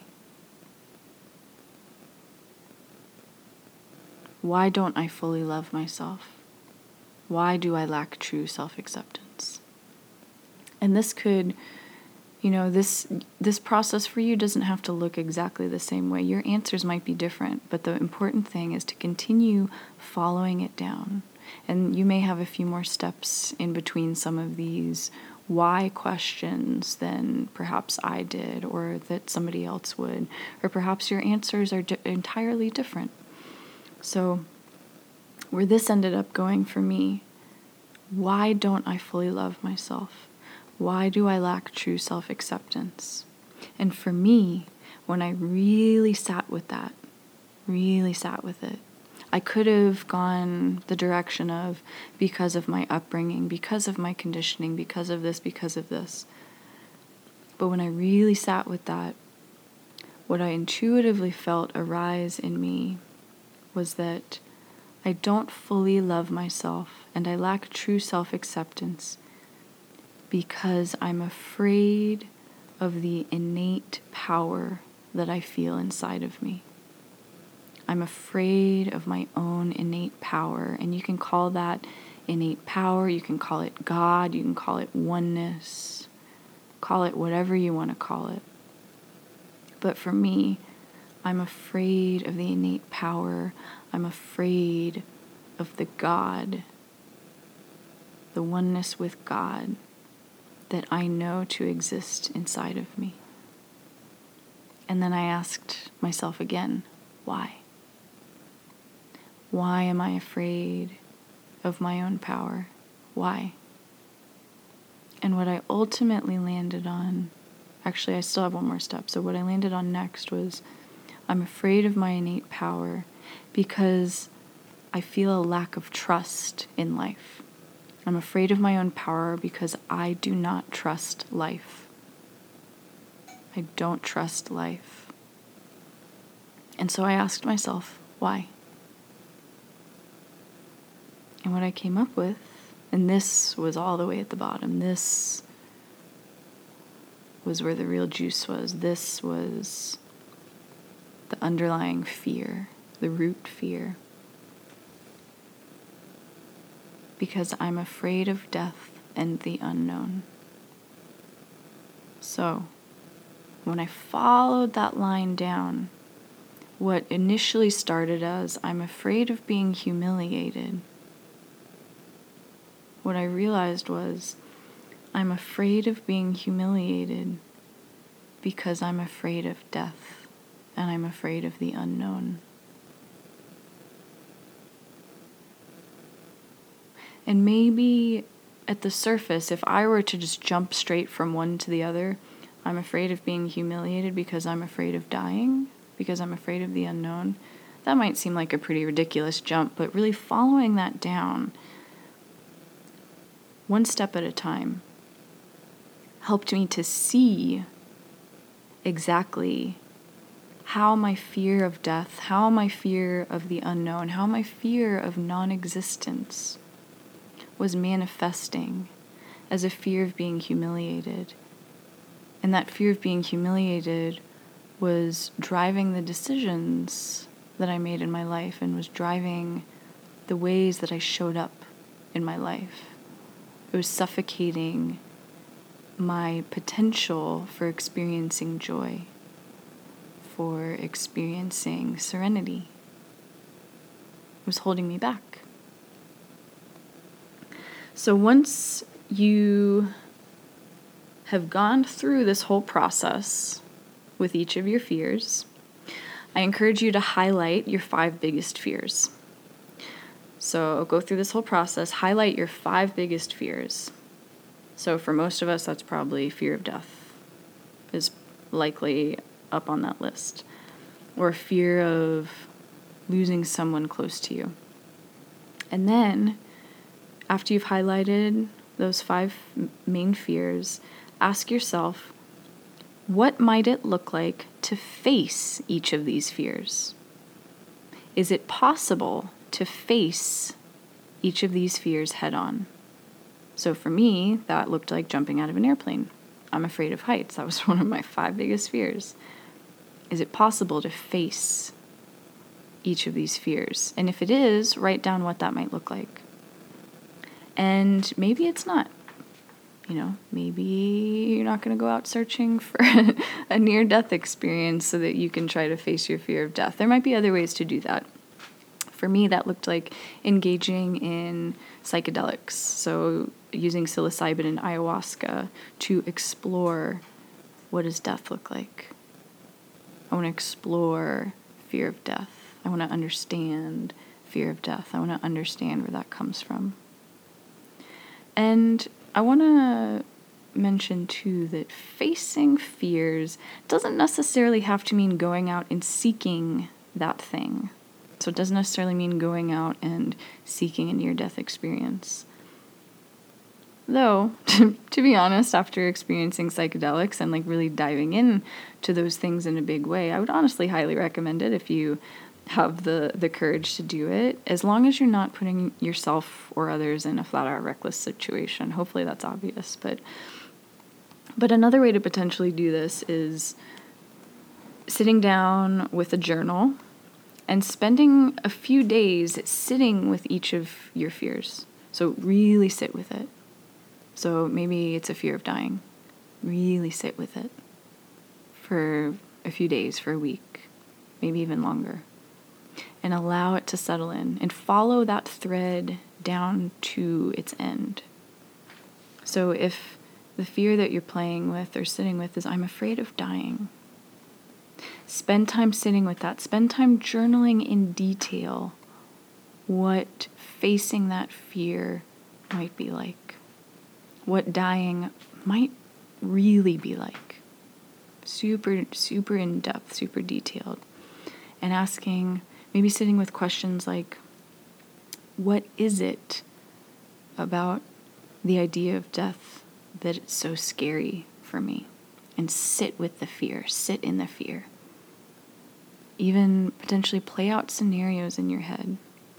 Why don't I fully love myself? Why do I lack true self-acceptance? And this could, you know, this this process for you doesn't have to look exactly the same way. Your answers might be different, but the important thing is to continue following it down. And you may have a few more steps in between some of these why questions than perhaps I did or that somebody else would, or perhaps your answers are di- entirely different. So where this ended up going for me, why don't I fully love myself? Why do I lack true self-acceptance? And for me, when I really sat with that, really sat with it, I could have gone the direction of because of my upbringing, because of my conditioning, because of this, because of this. But when I really sat with that, what I intuitively felt arise in me was that I don't fully love myself and I lack true self-acceptance because I'm afraid of the innate power that I feel inside of me. I'm afraid of my own innate power, and you can call that innate power, you can call it God, you can call it oneness, call it whatever you want to call it. But for me, I'm afraid of the innate power, I'm afraid of the God, the oneness with God that I know to exist inside of me. And then I asked myself again, why? Why am I afraid of my own power? Why? And what I ultimately landed on, actually I still have one more step, so what I landed on next was, I'm afraid of my innate power because I feel a lack of trust in life. I'm afraid of my own power because I do not trust life. I don't trust life. And so I asked myself, why? And what I came up with, and this was all the way at the bottom, this was where the real juice was. This was the underlying fear, the root fear. Because I'm afraid of death and the unknown. So, when I followed that line down, what initially started as, I'm afraid of being humiliated, what I realized was, I'm afraid of being humiliated because I'm afraid of death and I'm afraid of the unknown. And maybe at the surface, if I were to just jump straight from one to the other, I'm afraid of being humiliated because I'm afraid of dying, because I'm afraid of the unknown, that might seem like a pretty ridiculous jump, but really following that down, one step at a time, helped me to see exactly how my fear of death, how my fear of the unknown, how my fear of non-existence was manifesting as a fear of being humiliated. And that fear of being humiliated was driving the decisions that I made in my life and was driving the ways that I showed up in my life. It was suffocating my potential for experiencing joy, for experiencing serenity. It was holding me back. So once you have gone through this whole process with each of your fears, I encourage you to highlight your five biggest fears. So go through this whole process, highlight your five biggest fears. So for most of us, that's probably fear of death is likely up on that list, or fear of losing someone close to you. And then, after you've highlighted those five main fears, ask yourself, what might it look like to face each of these fears? Is it possible to face each of these fears head on? So for me, that looked like jumping out of an airplane. I'm afraid of heights. That was one of my five biggest fears. Is it possible to face each of these fears? And if it is, write down what that might look like. And maybe it's not. You know, maybe you're not going to go out searching for a near-death experience so that you can try to face your fear of death. There might be other ways to do that. For me, that looked like engaging in psychedelics, so using psilocybin and ayahuasca to explore what does death look like. I want to explore fear of death. I want to understand fear of death. I want to understand where that comes from. And I want to mention, too, that facing fears doesn't necessarily have to mean going out and seeking that thing. So it doesn't necessarily mean going out and seeking a near-death experience. Though, to, to be honest, after experiencing psychedelics and like really diving in to those things in a big way, I would honestly highly recommend it if you have the, the courage to do it, as long as you're not putting yourself or others in a flat-out reckless situation. Hopefully that's obvious. But, but another way to potentially do this is sitting down with a journal and spending a few days sitting with each of your fears. So really sit with it. So maybe it's a fear of dying. Really sit with it for a few days, for a week, maybe even longer. And allow it to settle in and follow that thread down to its end. So if the fear that you're playing with or sitting with is, I'm afraid of dying, spend time sitting with that. Spend time journaling in detail what facing that fear might be like. What dying might really be like. Super, super in-depth, super detailed. And asking, maybe sitting with questions like, what is it about the idea of death that it's so scary for me? And sit with the fear, sit in the fear. Even potentially play out scenarios in your head.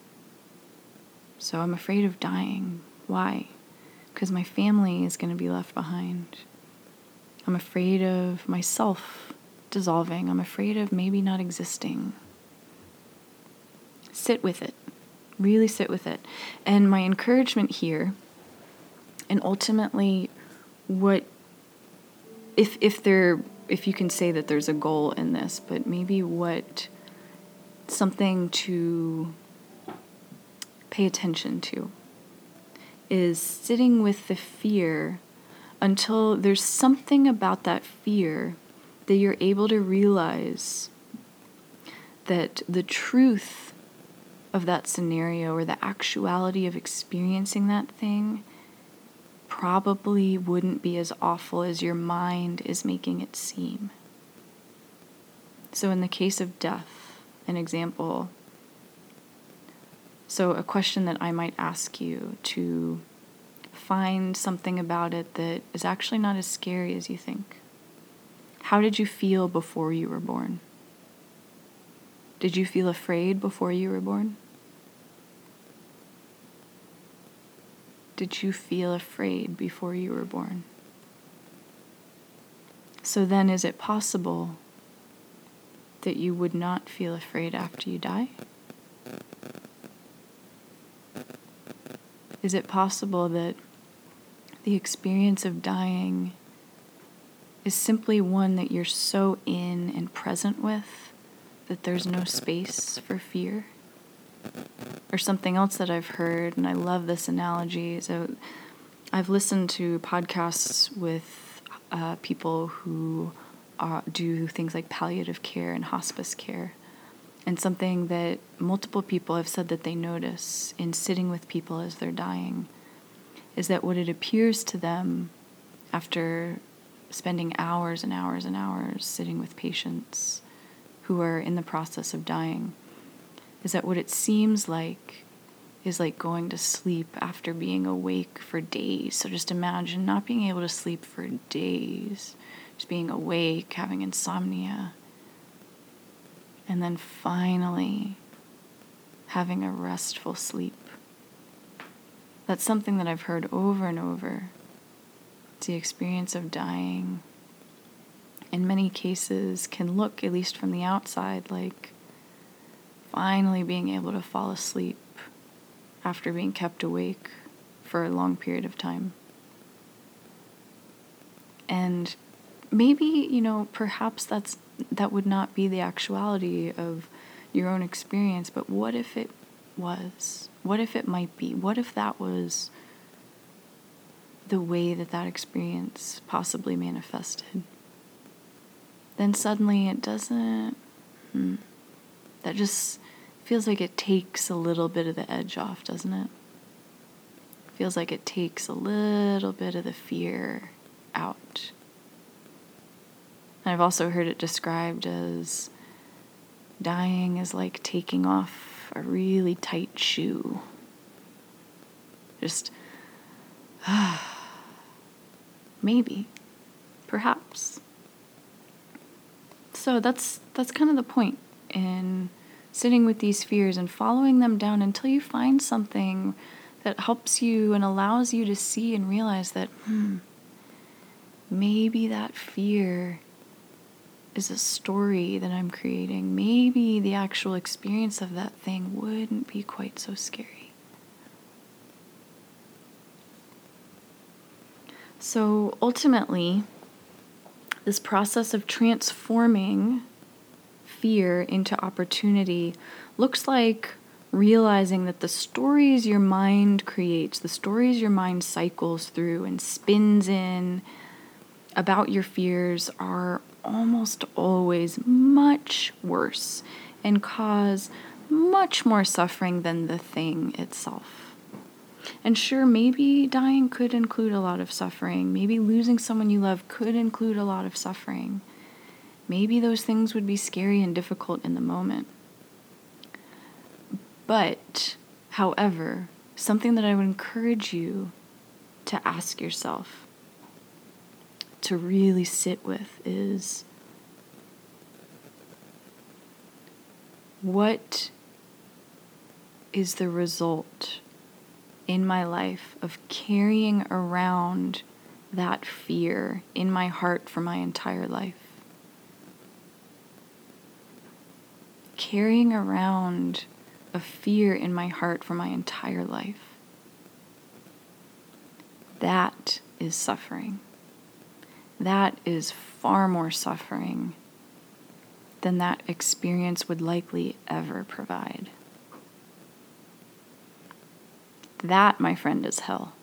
So I'm afraid of dying. Why? Because my family is going to be left behind. I'm afraid of myself dissolving. I'm afraid of maybe not existing. Sit with it. Really sit with it. And my encouragement here, and ultimately what, if if there, if you can say that there's a goal in this, but maybe what something to pay attention to is sitting with the fear until there's something about that fear that you're able to realize that the truth of that scenario or the actuality of experiencing that thing probably wouldn't be as awful as your mind is making it seem. So in the case of death, an example, so a question that I might ask you to find something about it that is actually not as scary as you think. How did you feel before you were born? Did you feel afraid before you were born? Did you feel afraid before you were born? So then, is it possible that you would not feel afraid after you die? Is it possible that the experience of dying is simply one that you're so in and present with that there's no space for fear? Or something else that I've heard, and I love this analogy. So I've listened to podcasts with uh, people who uh, do things like palliative care and hospice care. And something that multiple people have said that they notice in sitting with people as they're dying is that what it appears to them after spending hours and hours and hours sitting with patients who are in the process of dying is that what it seems like is like going to sleep after being awake for days. So just imagine not being able to sleep for days, just being awake, having insomnia, and then finally having a restful sleep. That's something that I've heard over and over. It's the experience of dying. In many cases can look, at least from the outside, like finally being able to fall asleep after being kept awake for a long period of time. And maybe, you know, perhaps that's that would not be the actuality of your own experience, but what if it was? What if it might be? What if that was the way that that experience possibly manifested? Then suddenly it doesn't, hmm, that just feels like it takes a little bit of the edge off, doesn't it? Feels like it takes a little bit of the fear out. And I've also heard it described as dying is like taking off a really tight shoe. Just, maybe, perhaps. So that's that's kind of the point in sitting with these fears and following them down until you find something that helps you and allows you to see and realize that, hmm, maybe that fear is a story that I'm creating. Maybe the actual experience of that thing wouldn't be quite so scary. So ultimately, this process of transforming fear into opportunity looks like realizing that the stories your mind creates, the stories your mind cycles through and spins in about your fears are almost always much worse and cause much more suffering than the thing itself. And sure, maybe dying could include a lot of suffering. Maybe losing someone you love could include a lot of suffering. Maybe those things would be scary and difficult in the moment. But, however, something that I would encourage you to ask yourself, to really sit with, is what is the result in my life of carrying around that fear in my heart for my entire life? Carrying around a fear in my heart for my entire life. That is suffering. That is far more suffering than that experience would likely ever provide. That, my friend, is hell.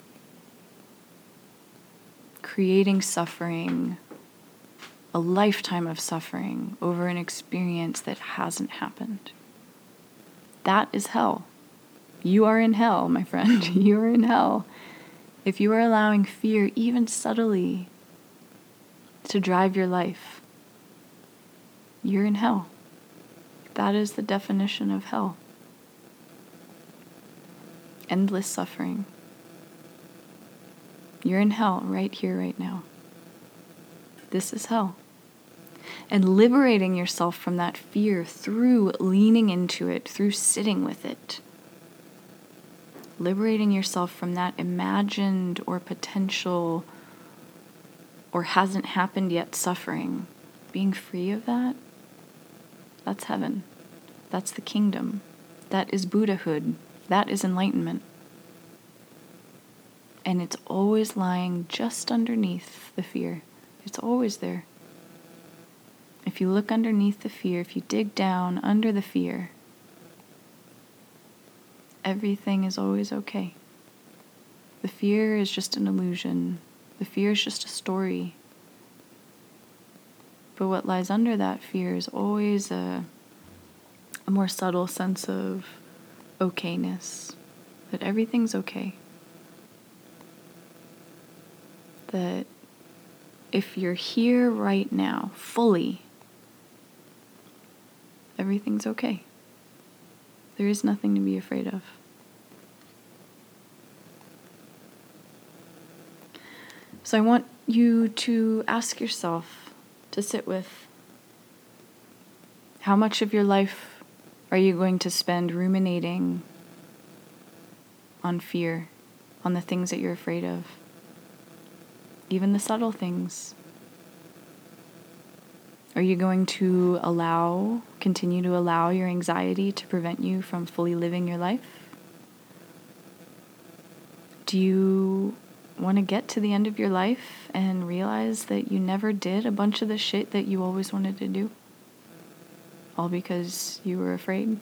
Creating suffering, a lifetime of suffering over an experience that hasn't happened. That is hell. You are in hell, my friend. You are in hell. If you are allowing fear, even subtly, to drive your life, you're in hell. That is the definition of hell. Endless suffering. You're in hell right here, right now. This is hell. And liberating yourself from that fear through leaning into it, through sitting with it. Liberating yourself from that imagined or potential or hasn't happened yet suffering. Being free of that, that's heaven. That's the kingdom. That is Buddhahood. That is enlightenment. And it's always lying just underneath the fear. It's always there. If you look underneath the fear, if you dig down under the fear, everything is always okay. The fear is just an illusion. The fear is just a story. But what lies under that fear is always a, a more subtle sense of okayness, that everything's okay. That if you're here right now, fully, everything's okay. There is nothing to be afraid of. So I want you to ask yourself, to sit with, how much of your life are you going to spend ruminating on fear, on the things that you're afraid of? Even the subtle things. Are you going to allow, continue to allow your anxiety to prevent you from fully living your life? Do you want to get to the end of your life and realize that you never did a bunch of the shit that you always wanted to do? All because you were afraid?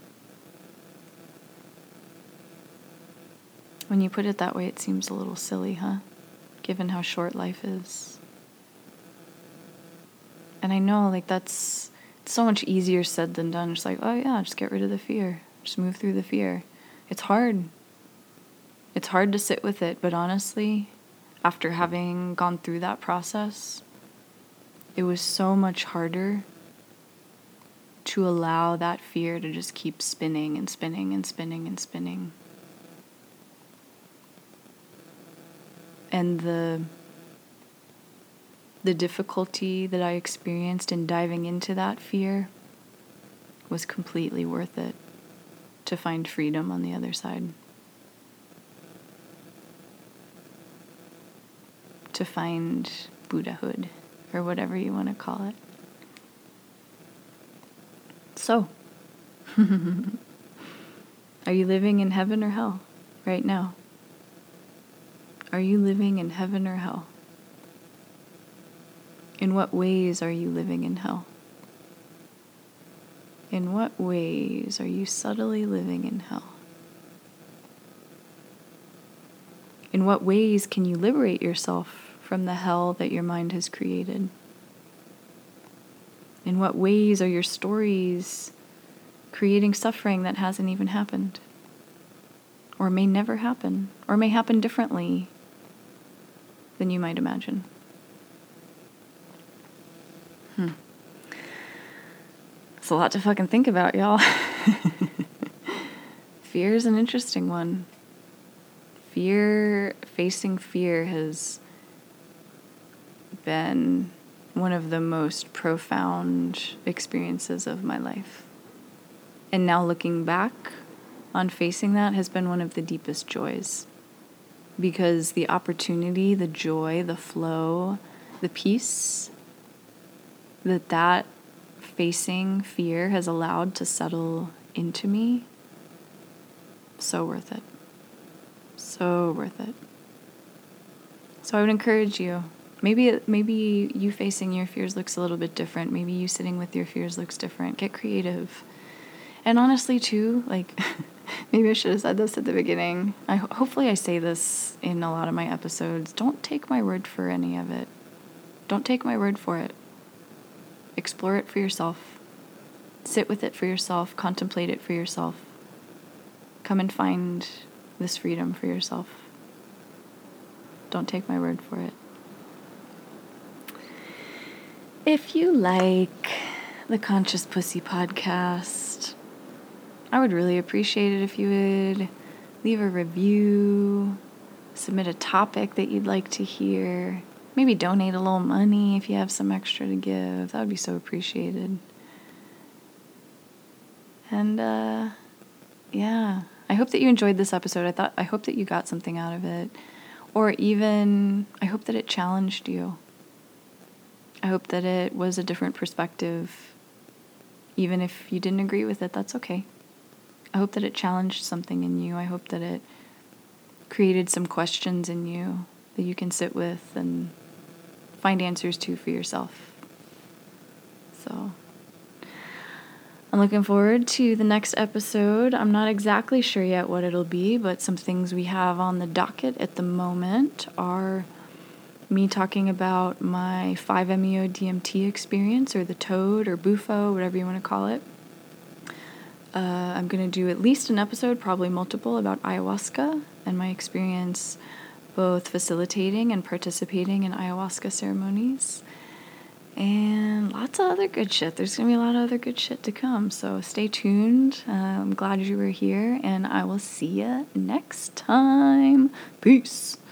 When you put it that way, it seems a little silly, huh? Given how short life is. And I know, like, that's it's so much easier said than done. Just like, oh yeah, just get rid of the fear. Just move through the fear. It's hard. It's hard to sit with it, but honestly, after having gone through that process, it was so much harder to allow that fear to just keep spinning and spinning and spinning and spinning. And the the difficulty that I experienced in diving into that fear was completely worth it to find freedom on the other side. To find Buddhahood, or whatever you want to call it. So, are you living in heaven or hell right now? Are you living in heaven or hell? In what ways are you living in hell? In what ways are you subtly living in hell? In what ways can you liberate yourself from the hell that your mind has created? In what ways are your stories creating suffering that hasn't even happened? Or may never happen? Or may happen differently than you might imagine? Hmm. It's a lot to fucking think about, y'all. Fear is an interesting one. Fear, facing fear has been one of the most profound experiences of my life. And now looking back on facing that has been one of the deepest joys. Because the opportunity, the joy, the flow, the peace that that facing fear has allowed to settle into me, so worth it. So worth it. So I would encourage you, Maybe maybe you facing your fears looks a little bit different. Maybe you sitting with your fears looks different. Get creative. And honestly, too, like, maybe I should have said this at the beginning. I hopefully I say this in a lot of my episodes. Don't take my word for any of it. Don't take my word for it. Explore it for yourself. Sit with it for yourself. Contemplate it for yourself. Come and find this freedom for yourself. Don't take my word for it. If you like the Conscious Pussy podcast, I would really appreciate it if you would leave a review, submit a topic that you'd like to hear, maybe donate a little money if you have some extra to give. That would be so appreciated. And, uh, yeah, I hope that you enjoyed this episode. I thought, I hope that you got something out of it. Or even, I hope that it challenged you. I hope that it was a different perspective. Even if you didn't agree with it, that's okay. I hope that it challenged something in you. I hope that it created some questions in you that you can sit with and find answers to for yourself. So I'm looking forward to the next episode. I'm not exactly sure yet what it'll be, but some things we have on the docket at the moment are me talking about my five M E O D M T experience, or the toad, or bufo, whatever you want to call it. Uh, I'm going to do at least an episode, probably multiple, about ayahuasca and my experience both facilitating and participating in ayahuasca ceremonies. And lots of other good shit. There's going to be a lot of other good shit to come. So stay tuned. Uh, I'm glad you were here, and I will see you next time. Peace.